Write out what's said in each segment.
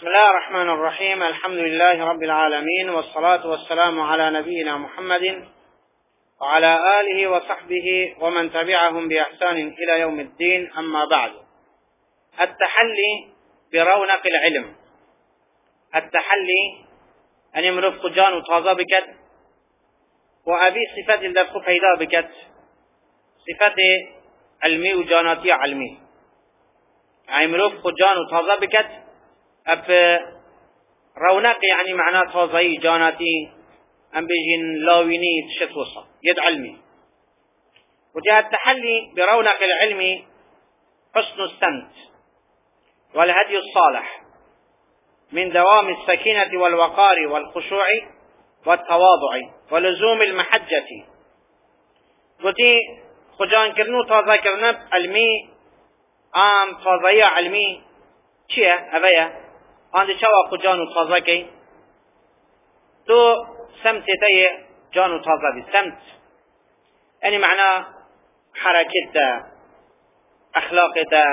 بسم الله الرحمن الرحيم. الحمد لله رب العالمين، والصلاة والسلام على نبينا محمد وعلى آله وصحبه ومن تبعهم بإحسان إلى يوم الدين. أما بعد، التحلي برونق العلم. التحلي أن يمرف خجان وتازا بكت وأبي صفات الدفق فيدا بكت، صفات علمي وجاناتي علمي، يعني يمرف خجان وتازا بكت اب رونق، يعني معناه تازي جاناتي ام بيجين لاويني تشت وصا يد علمي. وجاء التحلي برونق العلم حسن السمت والهدي الصالح من دوام السكينة والوقار والخشوع والتواضع ولزوم المحجة. قلتي خجان كرنو تازا كرنب علمي تازي علمي چیه اویا آنده چوا خو جانو تازه کی تو سمت تای جانو تازه بی سمت، یعنی معنا حرکت تا اخلاق تا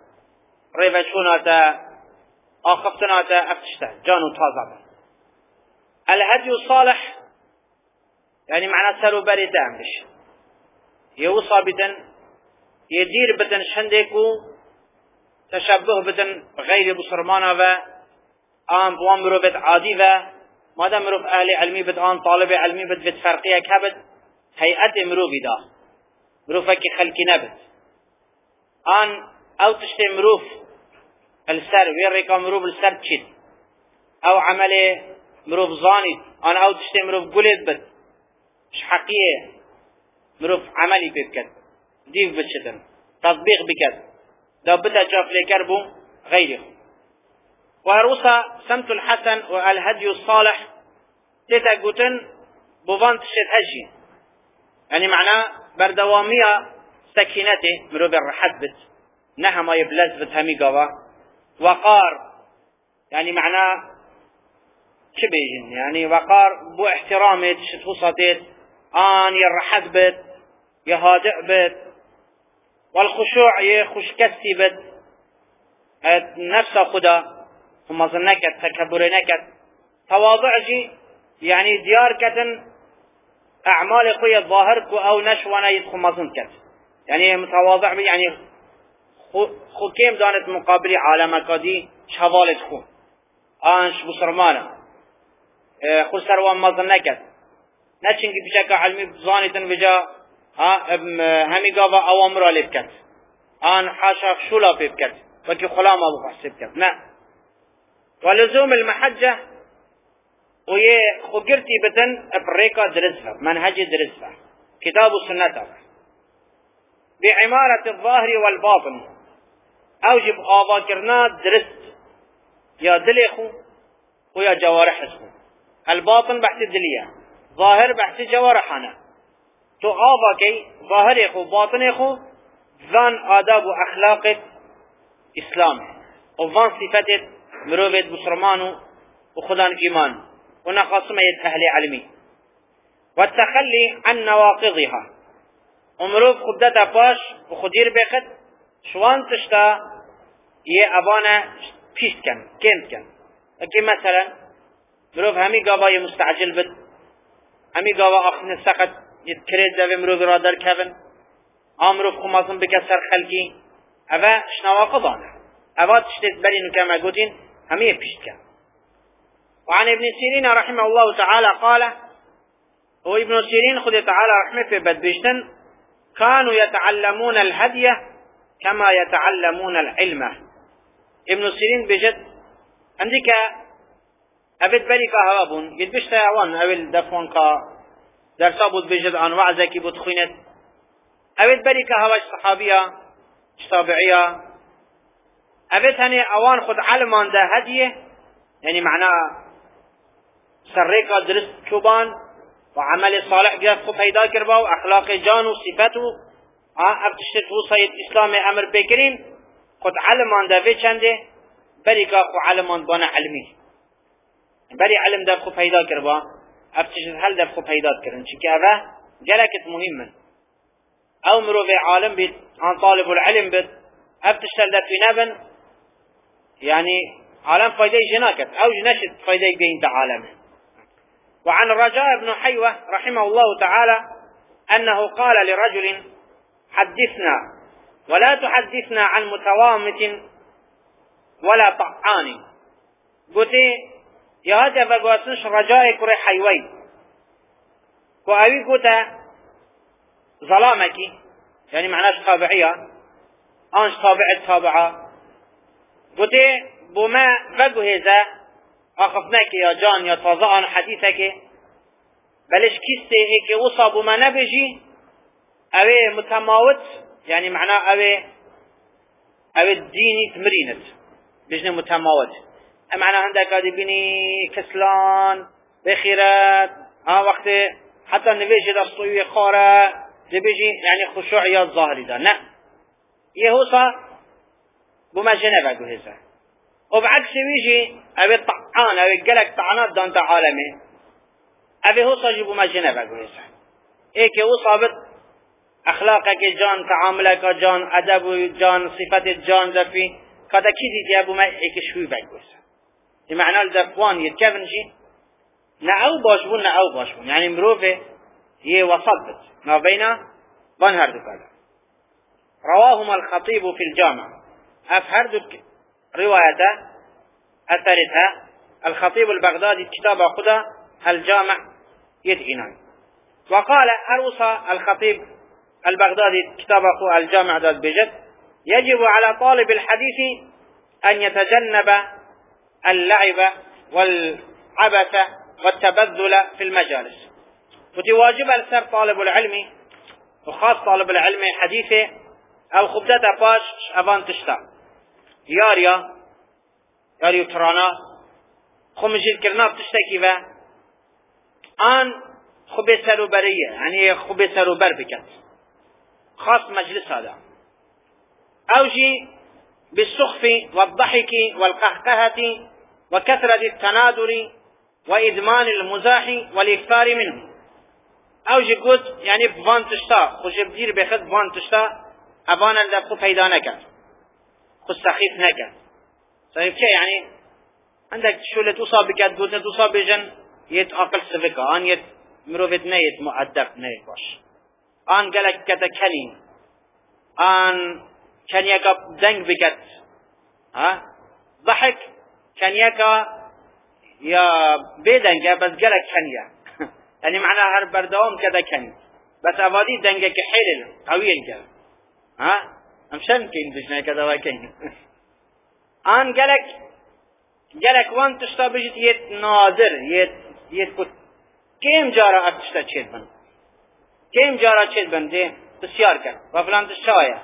روشونا تا آخفتنا تا افتشتا جانو تازه بی. الهدي الصالح يعني معنى سلو بري دامش يوصى بدن يدير بدن شندكو تشبه بدن غير بصرمانا و آن بوان مروفت عادي و مادام مروف اهل علمي بد آن طالب علمي بد فرقية كبد هيئت مروفي دا مروفك خلقي نبد آن او تشتي مروف السر ويريكا مروف السر تشد او عمل مروف زاني آن او تشتي مروف قلت بد مش حقية مروف عملي بكت ديف بشتن تطبيق بكت دا بدا جاف ليكر بو غيره. وهروسا سمت الحسن والهدي الصالح تتا قوتن بوفان تشت هجي، يعني معناه بردوامية سكينته مرو بالرحت بت نها ما يبلز بت همي قوا وقار، يعني معناه شبيجن يعني وقار بو احترامه تشت وسطت آن يرحت بت يهادئ بت، والخشوع يخش كسي بد نفس خدا ثم ظنكت تكبر نكت تواضع جي يعني ديار كتن أعمال خوية ظاهرك أو نشوانا يدخل مظنكت، يعني متواضع يعني خو كيم دانت مقابل عالمك دي شوالت خو آنش بسرمانا خو سروان مظنكت نچنك بشكل علمي بظانة بجا همي قابا اوامر لبكت آن حاشا شولا بكت وكي خلام ابو حسب كت نا. ولزوم المحجة ويه خقرتي بتن ابريكا درسها منهج درسها كتاب السنة بعمارة الظاهر والباطن اوجب آباكرنا درست يا دليخو ويا جوارحسو. الباطن بحث الدلية، ظاهر بحث جوارحنا. تو آبا کی ظاهر خو باطن خو ذان آداب و اخلاق اسلام و ذان صفت مروفت بسرمانو و خدان ایمان و نقاسم ید اهل علمی والتخلي عن نواقضها ومروف خدتا باش و خدیر بخد شوان تشتا یه ابانا پیشت کن کند کن. اکی مثلا مروف همی قابا مستعجل بد همی قابا اخن سقط يتكريد ذا بمروف رادر كابن امروف خماسن بكسر خلقي اوا شنواقضانا اوا تشتت برين كما قلتين همية بيشتكا. وعن ابن سيرين رحمه الله تعالى قال، هو ابن سيرين خذ تعالى رحمه في بدبشتن كانوا يتعلمون الهدي كما يتعلمون العلم. ابن سيرين بجد عندك ابد بريكا هوابون يدبشتا اوان اول دفونكا درسا بود بجد آن وعظه کی بود خوینت اوید بری که هواش صحابیه تابعیه اوید هنی اوان خود علمان ده هدیه، یعنی معنا سرریکا درست چوبان و عمل صالح گرفت خو پیدا کربا و اخلاق جان و صفت و ابتشت وصایت اسلام امر بکرین خود علمان ده وی چنده بری که خو علمان بانه علمی بری علم ده خو پیدا کربا افتشت هل دفخو پیدات کرن چونکه اوه جلکت مهمن او مروف عالم بید عن طالب العلم بید افتشت هل دفی نبن يعني عالم فايدة جناكت أو جنشت فايدة بين عالمه. وعن رجاء بن حيوة رحمه الله تعالى أنه قال لرجل حدثنا ولا تحدثنا عن متوامت ولا طعان. قلت يا هذا بقواسنش رجاء كري حيوي وأبي قلت ظلامك يعني معناش طابعية أنش طابعة طابعة. قلت بما بقوهذا أخفناك يا جان يا تضاء حديثك بلش كيستي هيك وصى بما نبجي أبي متماوت يعني معناه أبي الديني تمرينت بجنة متماوت معناه عندك هذه بني كسلان بخيرات وقت حتى نبيجي دستوي خارة نبيجي يعني خشوعية الظاهري ده لا يهوصى بما جنبه هذا. وبعكس يجي أبي الطعان أبي قلق طعنات دانت عالمي أبي هوصى جيبوا ما جنبه هذا إيك يوصى بت أخلاقك جان تعاملك جان أدب جان صفات جان ذفي كذا كذي تيابو ما إيك شوي بقوسه بمعنى الذفوان يتكفن شيء نعو باشبون يعني مروفه يوصلت ما بين بنهر دكالا. رواهما الخطيب في الجامع أفهردك روايته أثرتها الخطيب البغدادي كتاب قدا الجامع يدعينا. وقال أروصى الخطيب البغدادي كتاب الجامع ذات بجد يجب على طالب الحديث أن يتجنب اللعب والعبث والتبذل في المجالس. وتواجب لسر طالب العلم وخاص طالب العلم حديثه أو خبدته باش أبان تشتا ياريو ترانا خمجيل كرنا بتشتكي با آن خبي سرو برية يعني خبي سرو بر بكت خاص مجلس هذا أوجي بالسخف والضحك والقهقهة وكثرة التنادر وإدمان المزاح والإكثار منه. أوجي قلت يعني بفان تشتا خوش بدير بخد بفان تشتا أبانا لدخو فيدا نكت خو سخيف نكت صحيح شيء يعني عندك شولة تصاب بكت قلت تصاب بجن يت أقل سفكة آن يت مروفت نيت مؤدب نيت باش آن قلق كتا كلين آن كان يكا دنگ بكت ضحك كان يكا يا بيدنگ بس قلق كان يعني معناها هر بردوام كذا كان بس أفادي دنگك حيل طويل كذا امشان كين بجنا كذا وكين آن قلق وان تشتا بجت يت نادر يت كت كم جارا اتشتا چید بن كم جارا چید بن ده بسیار کرد و فلان تشتایا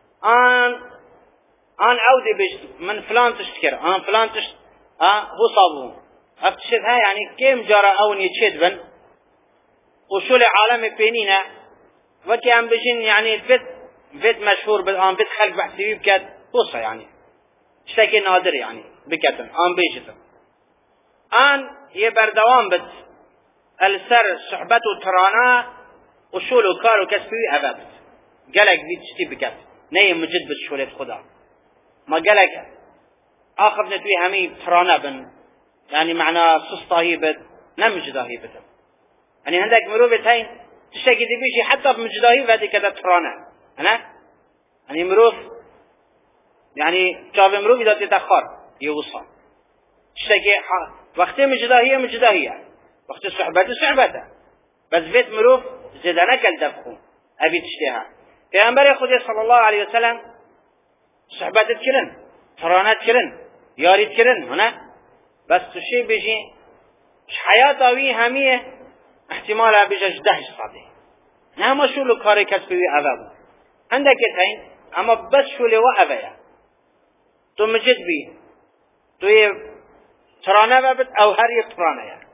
آن عودي بجت من فلان تشتكر آن فلان تشت هو صابون افتشت ها يعني كم جارا اوني چید بن وشول عالم بينينا وكي عم بجين يعني فيت مشهور بالآن فيت خلق بحثي بكت بوصة يعني اشتكي نادر يعني بكتن آن بيجتن آن يبردوان بت السر صحبته ترانا وشولو كارو كسبي أبابت قالك بيتشتي بكت نيم مجد بتشولت خدا ما قالك آخر نتوي همي ترانا بن يعني معنى سسطاهي بت نمجداهي بت يعني عندك مروفة هين تشتكي دي بيشي حتى بمجداهي فهذه كذا ترانا أنا يعني مروف يعني شاف مروف إذا تتأخر يوصل تشتكي وقت مجداهية وقت صحبته بس بيت مروف زدنا كالدفخون أبي تشتيها پیغمبر خدا صلى الله عليه وسلم صحبت كرن ترانت كرن ياريت كرن هنا بس تشي بيجي حياة وي همية احتمالها بيجي 10 صدي نعم شو لو كاري كسبي أبابو عندك الحين أما بس شو لو أبايا تو مجد بي تو ترانه بابت أو هر ترانه يعني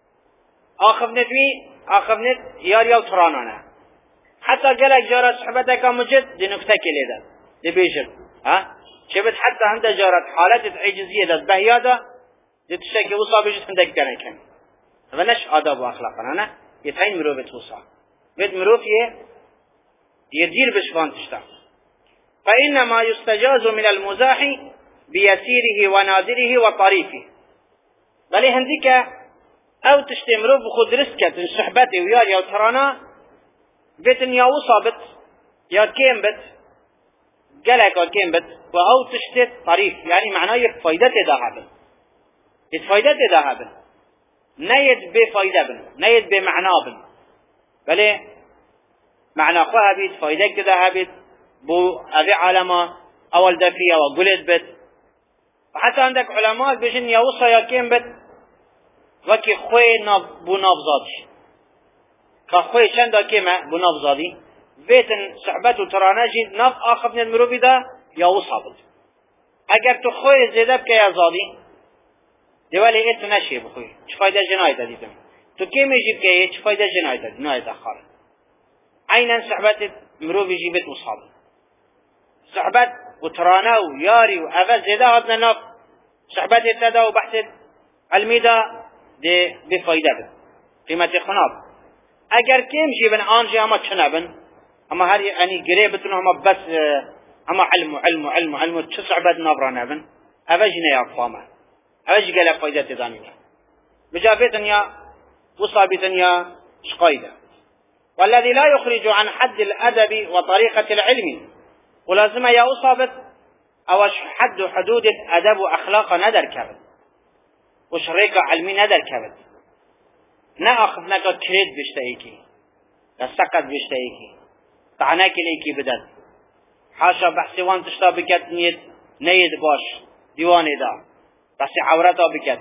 آخفنت ياريو ترانانه حتى قالك جارة صحبتك مجد دي نكتة كليدا دي بيجر شبت حتى عند جارة حالات عجزية ده بهيادة دي تشتكي وصا بيجت عندك كان فنش آداب وأخلاقنا أنا يتعين مروفة وصا بيت مروف يدير بشفان تشتا فإنما يستجاز من المزاح بيسيره ونادره وطريفه. بل هنديك او تشتمرو بخود رسكت صحبته ويا يا ترانا بيتن يا وصابت يا كيم بت قالك يا كيم بت او تشتت طريف، يعني معناه يفايدته ذهب يفايدته ذهب نيد بفايدة بن نيد بمعنى بن بل معنى خواه بيت فايدك ذهبت بو أبي علماء أول دفية وقلت بت. وحتى عندك علماء بيجن يا وصا يا كيم بت وكي خوي بو نافزادي كخوي چند كيما بو نافزادي بيتن صحبته ترانجي ناف آخر من المروفي دا يا وصا بت. اگر تو خوي زيده بك يا زادي دیوالی ایت نشی بخوی چه فایده جنایت دیدم تو کی میجیب که چه فایده جنایت دید نایت آخر عینا صحبت مروی جیبت مصاب صحبت و ترانه و یاری و اول زیده هاتنا ناف صحبت اتدا و بحث علمی دا ده بفایده بد قیمت خناب اگر کم جیبن آنجی اما چنه بن اما هر انی گره بتون اما بس اما علم چه صحبت نابرانه بن اول جنه اقفامه اوج قال فائدة تزانية بجافة يا وصابة يا شقيدة. والذي لا يخرج عن حد الأدب وطريقة العلم ولازم يا وصابة أو حد حدود الأدب وأخلاق ندر كبد وشريك علمي ندر كبد نأخذ نقد كريد بشتهيكي السقط بشتهيكي تعناك ليكي بدل حاشا بحثي وان تشتابكت نيد باش ديواني دا بس عورتا بكت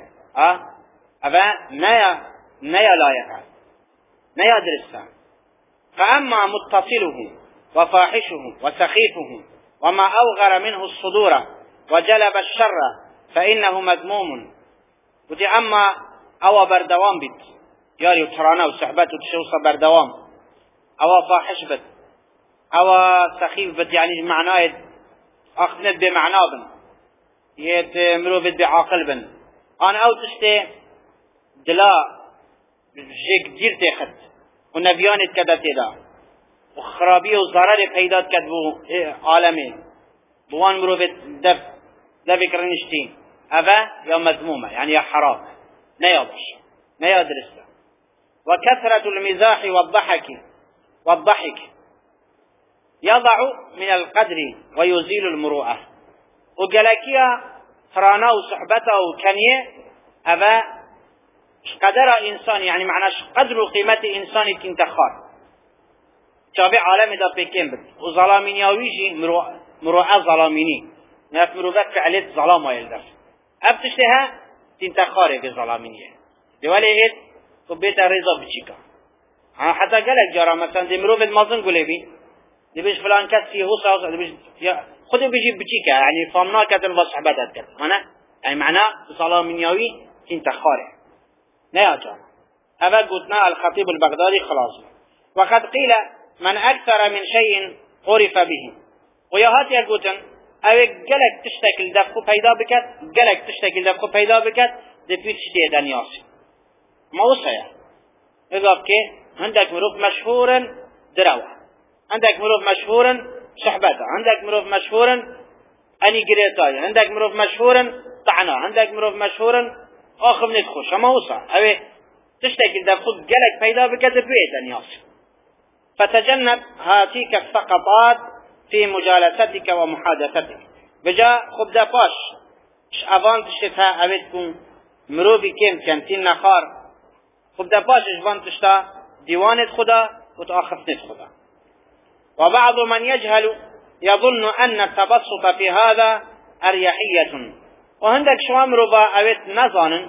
أبا نيا لايقا نيا درسا. فأما متصله وفاحشه وسخيفه وما أوغر منه الصدور وجلب الشر فإنه مذموم. ودي أما أو بردوام بيت ياري وترانا وصحبته تشوص بردوام أو فاحش بيت أو سخيف بيت يعني معناه أخذت بمعناه بن يت مروفت بعاقل بن أنا أو تشتي دلا جيك دير تاخد ونبيان اتكدت دا وخرابية وضرر پیدات كدبو عالمي بوان مروفت دف كرنشتين أفا يا مذمومة يعني يا حرام نيا درسة. وكثرة المزاح والضحك يضع من القدر ويزيل المروءة. وقالكيا ترانا وصحبته وكنيه أبا قدر إنسان يعني معناش قدر وقيمة إنسان تنتخار تابع عالم دا بكين بد وظلامين يويجي مروءة ظلاميني ناف مروءة فعلت ظلامة يلدر أبتشتها تنتخاري بظلامينية دولي إيد وبيت رضا بچيكا حتى قالك جارا مثلا دي مروءة المازن قولي بي دي بيش فلان كسي هوسا دي بيش خذوا بيجي بچيكا يعني فهمنا كتن وصحبتها كتن يعني معناه ظلامينيوي تنتخاري نيا جارا أبا قلتنا الخطيب البغدادي خلاص. وقد قيل من أكثر من شيء عرف به ويهات يقولون أو قلق تشتكل دفقو پیدا بكت قلق تشتكل دفقو پیدا بكت دفيت شتيه دنياسي ما وصيا إذا بكي عندك مروف مشهورا دروة عندك مروف مشهورا صحبته عندك مروف مشهورا أني قريتاي عندك مروف مشهورا طعنا عندك مروف مشهورا آخر من تخش ما وصيا أو تشتكل دفقو قلق پیدا بكت دفيت دنياسي. فتجنب هاتيك السقطات في مجالستك ومحادثتك بجا خب دا باش افان تشتها اويتكم مروبي كم كنتين نخار خب دا باش افان تشتا ديوانت خدا وتأخفنت خدا. وبعض من يجهل يظن أن التبسط في هذا أريحية وعندك شوام مروبا اويت نظانا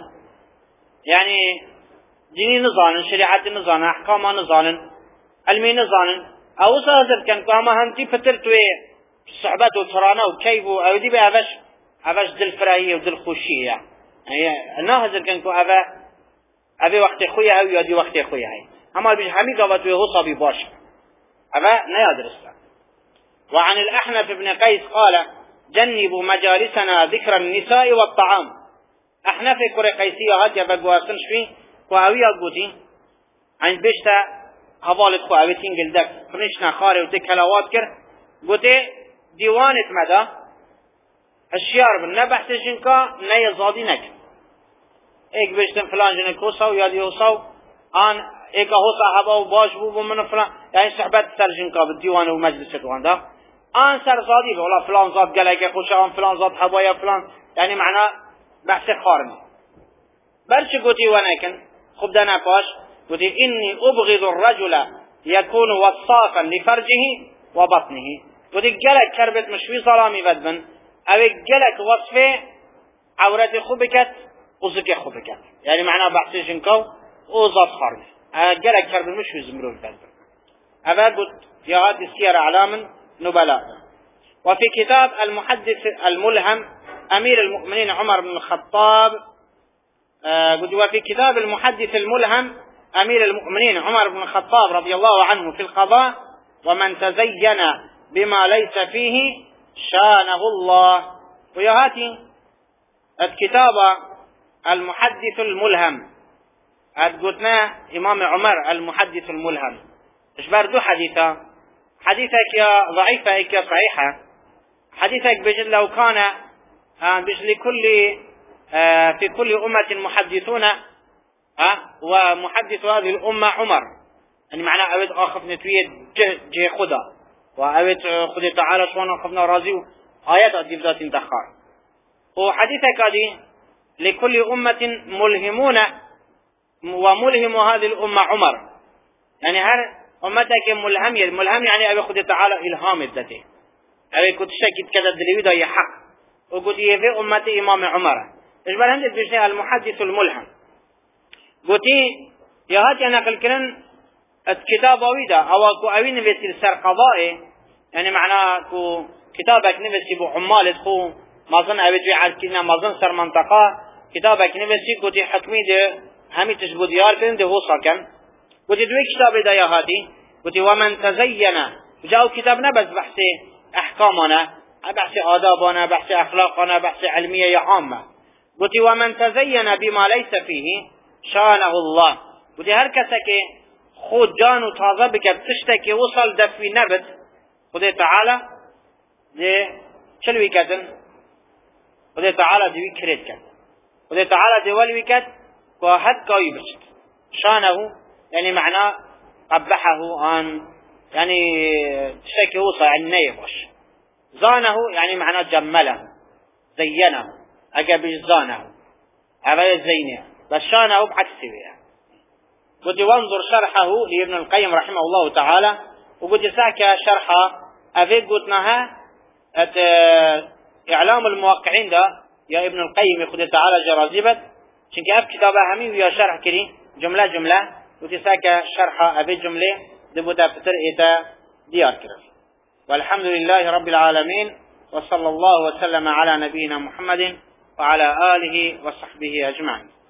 يعني ديني نظانا شريعة نظانا أحكام نظانا علمي نظانا او صادر كان قاما همتي فترتوي صحبته وترانا وكيفو او دي بأفش دل فراهية ودل خوشية يعني ناهزر كان كو ابي وقت خويا او يدي وقت خويا هاي اما بيش حمي قابطوي هو صابي باش ابا نيادر اسلام. وعن الأحنف بن قيس قال جنبوا مجالسنا ذكر النساء والطعام. أحنف كوري قيسية هات يبقواسن شوي كواوية قوتي عن بيشتا حوالت خو اویتین گلدک خنش نخاره و تکلاوات کر گوته دیوانت مدا هشيار بن نبحث جنكا نيزادي نك ايك بيشتن فلان جنك وصو يادي وصو آن ايك هو صاحبه وباش بو من فلان يعني صحبت سر جنكا بالديوان ومجلس الديوان ده آن سر زادي والله فلان زاد قالك خوشان فلان زاد حبايا فلان يعني معناه بحث خارني برش قوتي ونكن خب دانا باش قوتي إني أبغض الرجل يكون وصافا لفرجه وبطنه قوتي قلق كربت مشوي ظلامي بدبن او قلق وصفه عورت خوبكت وزك خوبكت يعني معناه بحث جنكو وزاد خارني قلق كربت مشوي زمرون بدبن هذا قلت يا هذه السير أعلام نبلاء. وفي كتاب المحدث الملهم أمير المؤمنين عمر بن الخطاب وفي كتاب المحدث الملهم أمير المؤمنين عمر بن الخطاب رضي الله عنه في القضاء ومن تزين بما ليس فيه شانه الله. ويهاتي الكتاب المحدث الملهم قلنا إمام عمر المحدث الملهم إيش بردو حديثك يا ضعيفة يا صحيحة حديثك بجد لو كان بجد لكل في كل أمة محدثون ومحدث هذه الأمة عمر يعني معناه أود آخف نتوية جه خدا وأود خدا تعالى شوانا آخفنا رازي آيات أديب ذات انتخار وحديثك هذه لكل أمة ملهمون وملهم هذه الأمة عمر يعني هر أمتك ملهم يعني أبي خدا تعالى إلهام ذاته أبي كنت شاكد كذا دليل ده يحق وقلت يفي أمتي إمام عمر إيش بالهند بيجي المحدث الملهم قلتي يا هاتي أنا كلكن الكتاب ويدا أو كو أوين نفسي سر قضائي يعني معناه كو كتابك نفسي بو عمال خو ما ظن أبي تبي عالكنا ما ظن سر منطقة كتابك نفسي قلتي حكمي ده همي تشبه ديار كن ده هو ساكن قلتي دوي كتاب ده يا هاتي قلتي ومن تزين جاءوا كتابنا بس بحثي أحكامنا بحث آدابنا بحث أخلاقنا بحث علمية عامة قلت ومن تزين بما ليس فيه شانه الله قلت هر كسك خود جان وتازه بكت تشتكي وصل دفي نبت قلت تعالى دي شلوي كتن قلت تعالى دي كريت كت قلت تعالى دي ولوي كت وحد كاوي بشت شانه يعني معناه قبحه عن يعني تشتكي وصل عن نيبش زانه يعني معناه جمله زينه أجابش زانه هذا الزينه بس شانه بعكسه قلت وانظر شرحه لابن القيم رحمه الله تعالى وقلت ساكا شرحه أفي قلتناها إعلام الموقعين ده يا ابن القيم يقول تعالى جرازبت شنك أف كتابه همي ويا شرح كري جملة قلت ساكا شرحه أفي جملة دبوتا فتر إيتا ديار كرف. والحمد لله رب العالمين وصلى الله وسلم على نبينا محمد وعلى آله وصحبه أجمعين.